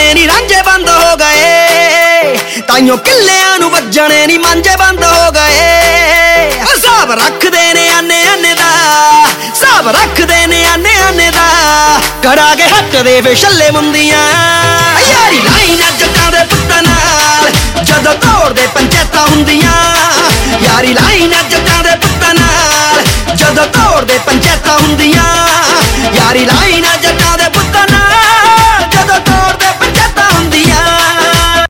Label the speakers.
Speaker 1: ਵੱਜਣੇ ਨੀ ਰਾਂਝੇ ਬੰਦ ਹੋ ਗਏ, ਤਾਈਓ ਕਿੱਲਿਆਂ ਨੂੰ ਵੱਜਣੇ ਨੀ ਮਾਂਝੇ ਬੰਦ ਹੋ ਗਏ। ਹਿਸਾਬ ਰੱਖਦੇ ਨੇ ਆਨੇ ਆਨੇ ਦਾ, ਹਿਸਾਬ ਰੱਖਦੇ ਨੇ ਆਨੇ ਆਨੇ ਦਾ, ਕੜਾ ਕੇ ਹੱਟਦੇ ਵੇ ਛੱਲੇ ਮੁੰਦੀਆਂ। ਯਾਰੀ ਲਾਈ ਨਾ ਜੱਟਾਂ ਦੇ ਪੁੱਤਾਂ ਨਾਲ, ਜਦੋਂ ਤੋੜਦੇ ਪੰਚਾਇਤਾਂ ਹੁੰਦੀਆਂ। ਯਾਰੀ ਲਾਈ ਨਾ ਜੱਟਾਂ ਦੇ ਪੁੱਤਾਂ ਨਾਲ, ਜਦੋਂ ਤੋੜਦੇ ਪੰਚਾਇਤਾਂ ਹੁੰਦੀਆਂ। ਯਾਰੀ ਲਾਈ